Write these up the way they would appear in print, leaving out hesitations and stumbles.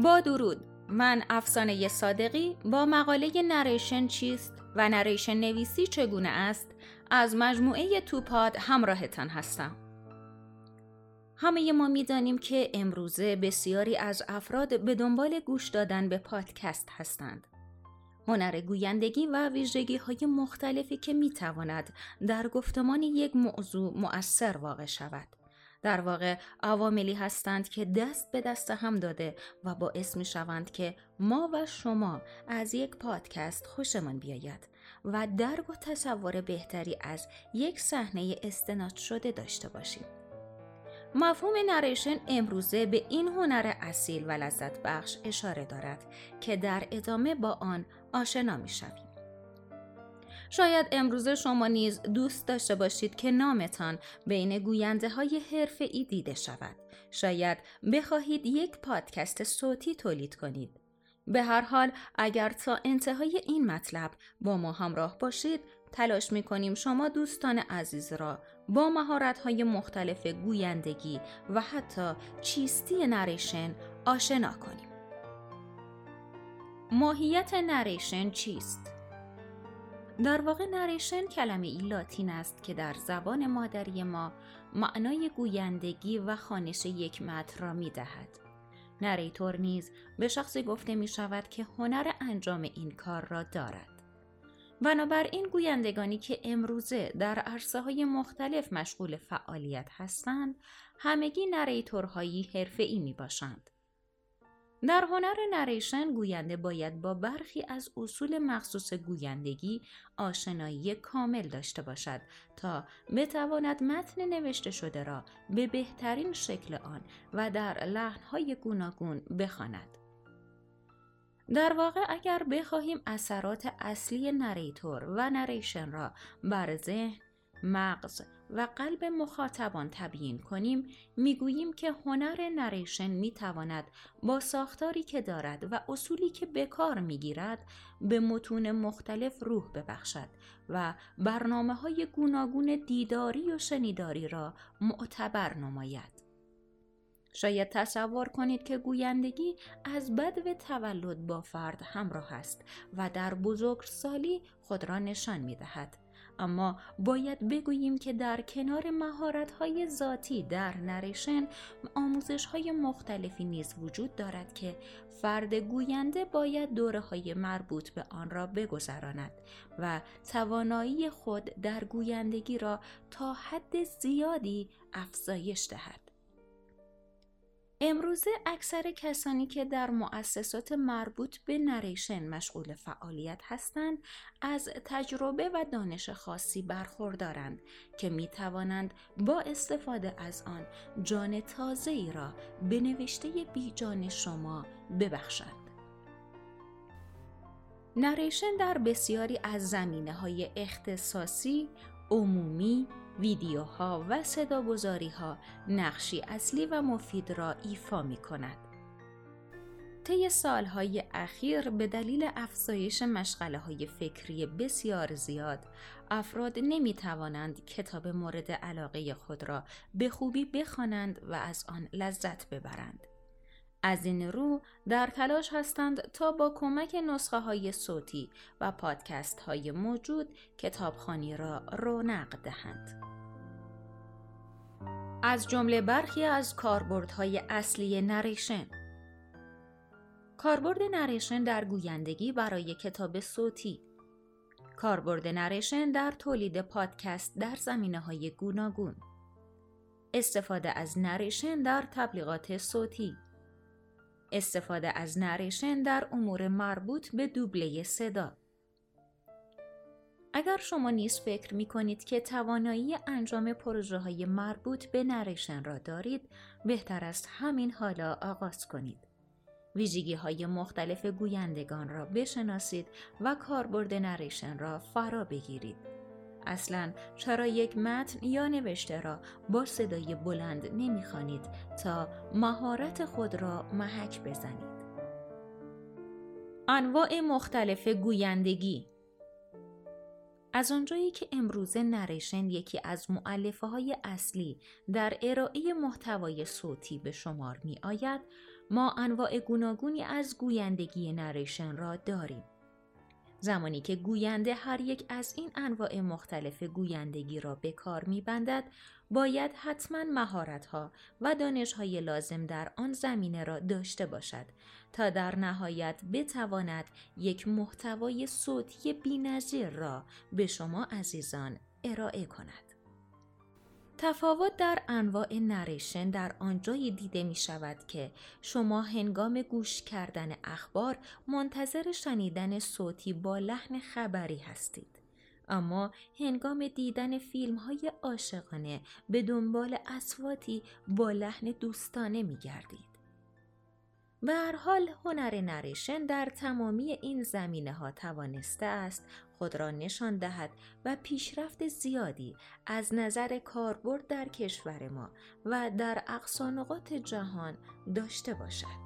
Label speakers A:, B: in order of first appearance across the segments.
A: با درود، من افسانه صادقی با مقاله نریشن چیست و نریشن نویسی چگونه است از مجموعه توپاد همراهتان هستم. همه ما می‌دانیم که امروزه بسیاری از افراد به دنبال گوش دادن به پادکست هستند. هنر گویندگی و ویژگی‌های مختلفی که می‌تواند در گفتمان یک موضوع مؤثر واقع شود. در واقع عواملی هستند که دست به دست هم داده و باعث می شوند که ما و شما از یک پادکست خوشمان بیاید و درک و تصور بهتری از یک صحنه استناد شده داشته باشیم. مفهوم نریشن امروزه به این هنر اصیل و لذت بخش اشاره دارد که در ادامه با آن آشنا می شویم. شاید امروزه شما نیز دوست داشته باشید که نامتان بین گوینده های حرفه‌ای دیده شود. شاید بخواهید یک پادکست صوتی تولید کنید. به هر حال اگر تا انتهای این مطلب با ما همراه باشید، تلاش می‌کنیم شما دوستان عزیز را با مهارت‌های مختلف گویندگی و حتی چیستی نریشن آشنا کنیم. ماهیت نریشن چیست؟ در واقع نریشن کلمه‌ای لاتین است که در زبان مادری ما معنای گویندگی و خوانش یک متن را می‌دهد. نریتور نیز به شخصی گفته می‌شود که هنر انجام این کار را دارد. بنابراین گویندگانی که امروزه در عرصه‌های مختلف مشغول فعالیت هستند، همگی نریتورهایی حرفه‌ای میباشند. در هنر نریشن گوینده باید با برخی از اصول مخصوص گویندگی آشنایی کامل داشته باشد تا بتواند متن نوشته شده را به بهترین شکل آن و در لحن‌های گوناگون بخواند. در واقع اگر بخواهیم اثرات اصلی نریتور و نریشن را بر ذهن، مغز و قلب مخاطبان تبیین کنیم، میگوییم که هنر نریشن میتواند با ساختاری که دارد و اصولی که به کار میگیرد به متون مختلف روح ببخشد و برنامه‌های گوناگون دیداری و شنیداری را معتبر نماید. شاید تصور کنید که گویندگی از بدو تولد با فرد همراه است و در بزرگسالی خود را نشان می‌دهد. اما باید بگوییم که در کنار مهارت‌های ذاتی در نریشن، آموزش‌های مختلفی نیز وجود دارد که فرد گوینده باید دوره‌های مربوط به آن را بگذراند و توانایی خود در گویندگی را تا حد زیادی افزایش دهد. امروزه اکثر کسانی که در مؤسسات مربوط به نریشن مشغول فعالیت هستند، از تجربه و دانش خاصی برخوردارند که می توانند با استفاده از آن جان تازه‌ای را به نوشته بی جان شما ببخشند. نریشن در بسیاری از زمینه‌های اختصاصی، عمومی، ویدیوها و صداگذاری‌ها نقشی اصلی و مفید را ایفا می‌کند. طی سالهای اخیر به دلیل افزایش مشغله‌های فکری بسیار زیاد، افراد نمی‌توانند کتاب مورد علاقه خود را به خوبی بخوانند و از آن لذت ببرند. از این رو در تلاش هستند تا با کمک نسخه‌های صوتی و پادکست‌های موجود کتابخوانی را رونق دهند. از جمله برخی از کاربردهای اصلی نریشن. کاربرد نریشن در گویندگی برای کتاب صوتی. کاربرد نریشن در تولید پادکست در زمینه‌های گوناگون. استفاده از نریشن در تبلیغات صوتی. استفاده از نریشن در امور مربوط به دوبله صدا. اگر شما نیز فکر می کنید که توانایی انجام پروژه‌های مربوط به نریشن را دارید، بهتر است همین حالا آغاز کنید. ویژگی‌های مختلف گویندگان را بشناسید و کاربرد نریشن را فرا بگیرید. اصلاً چرا یک متن یا نوشته را با صدای بلند نمی‌خوانید تا مهارت خود را محک بزنید؟ انواع مختلف گویندگی. از آنجایی که امروزه نریشن یکی از مؤلفه‌های اصلی در ارائه محتوای صوتی به شمار می آید، ما انواع گوناگونی از گویندگی نریشن را داریم. زمانی که گوینده هر یک از این انواع مختلف گویندگی را به کار می‌بندد، باید حتماً مهارت‌ها و دانش‌های لازم در آن زمینه را داشته باشد تا در نهایت بتواند یک محتوای صوتی بی‌نظیر را به شما عزیزان ارائه کند. تفاوت در انواع نریشن در آنجایی دیده می شود که شما هنگام گوش کردن اخبار منتظر شنیدن صوتی با لحن خبری هستید، اما هنگام دیدن فیلم های عاشقانه به دنبال اصواتی با لحن دوستانه می گردید. به هر حال هنر نریشن در تمامی این زمینه‌ها توانسته است خود را نشان دهد و پیشرفت زیادی از نظر کاربرد در کشور ما و در اقصا نقاط جهان داشته باشد.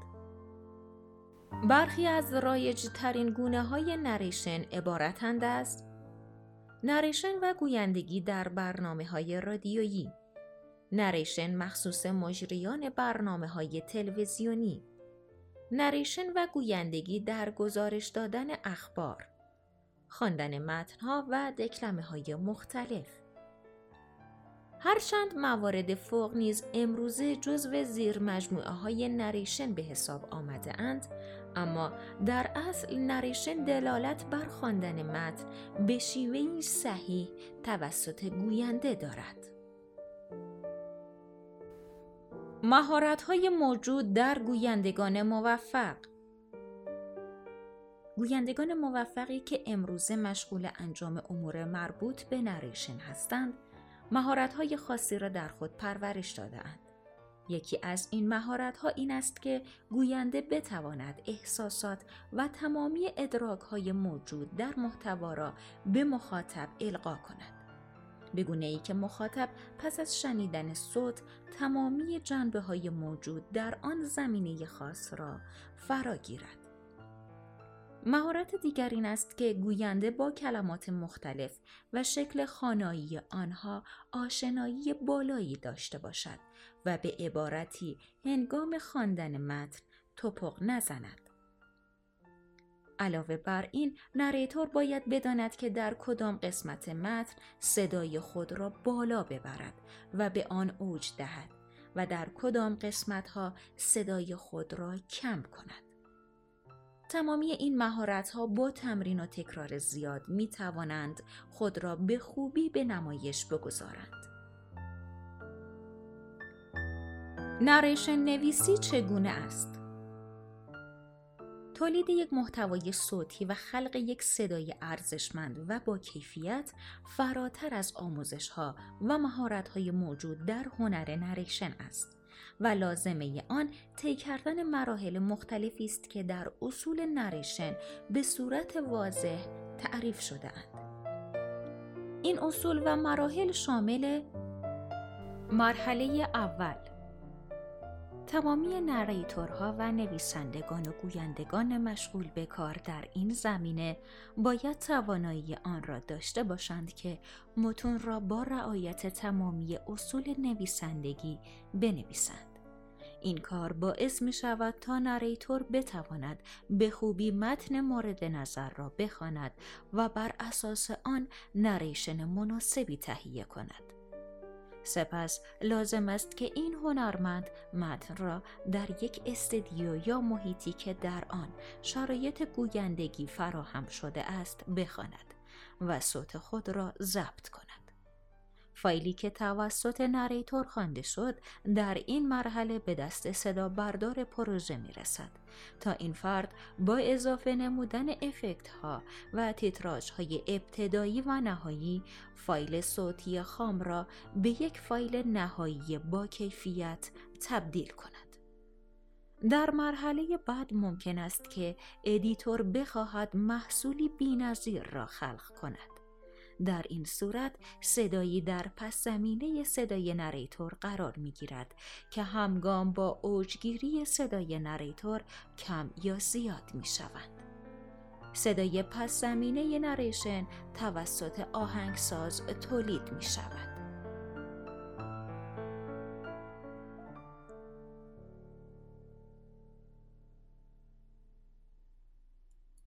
A: برخی از رایج‌ترین گونه‌های نریشن عبارتند از نریشن و گویندگی در برنامه‌های رادیویی، نریشن مخصوص مجریان برنامه‌های تلویزیونی، نریشن و گویندگی در گزارش دادن اخبار، خواندن متن‌ها و دکلمه‌های مختلف. هرچند موارد فوق نیز امروزه جزو زیر مجموعه‌های نریشن به حساب آمده اند، اما در اصل نریشن دلالت بر خواندن متن به شیوهی صحیح توسط گوینده دارد. مهارت‌های موجود در گویندگان موفق. گویندگان موفقی که امروزه مشغول انجام امور مربوط به نریشن هستند، مهارت‌های خاصی را در خود پرورش داده‌اند. یکی از این مهارت‌ها این است که گوینده بتواند احساسات و تمامی ادراک‌های موجود در محتوا را به مخاطب القا کند، به گونه‌ای که مخاطب پس از شنیدن صوت تمامی جنبه‌های موجود در آن زمینه خاص را فرا گیرد. مهارت دیگر این است که گوینده با کلمات مختلف و شکل خوانایی آنها آشنایی بالایی داشته باشد و به عبارتی هنگام خواندن متن توپق نزند. علاوه بر این، نریتور باید بداند که در کدام قسمت متن صدای خود را بالا ببرد و به آن اوج دهد و در کدام قسمت‌ها صدای خود را کم کند. تمامی این مهارت‌ها با تمرین و تکرار زیاد می‌توانند خود را به خوبی به نمایش بگذارند. نریشن نویسی چگونه است؟ تولید یک محتوای صوتی و خلق یک صدای ارزشمند و با کیفیت فراتر از آموزش‌ها و مهارت‌های موجود در هنر نریشن است و لازمه آن طی کردن مراحل مختلفی است که در اصول نریشن به صورت واضح تعریف شده‌اند. این اصول و مراحل شامل مرحله اول: تمامی نریتورها و نویسندگان و گویندگان مشغول به کار در این زمینه باید توانایی آن را داشته باشند که متن را با رعایت تمامی اصول نویسندگی بنویسند. این کار باعث می شود تا نریتور بتواند به خوبی متن مورد نظر را بخواند و بر اساس آن نریشن مناسبی تهیه کند. سپس لازم است که این هنرمند متن را در یک استودیو یا محیطی که در آن شرایط گویندگی فراهم شده است بخواند و صوت خود را ضبط کند. فایلی که توسط نریتور خوانده شد در این مرحله به دست صدا بردار پروژه می رسد تا این فرد با اضافه نمودن افکت ها و تیتراژ های ابتدایی و نهایی فایل صوتی خام را به یک فایل نهایی با کیفیت تبدیل کند. در مرحله بعد ممکن است که ادیتور بخواهد محصولی بی‌نظیر را خلق کند. در این صورت صدایی در پس زمینه صدای نریتور قرار می گیرد که همگام با اوجگیری صدای نریتور کم یا زیاد می شوند. صدای پس زمینه نریشن توسط آهنگساز تولید می شود.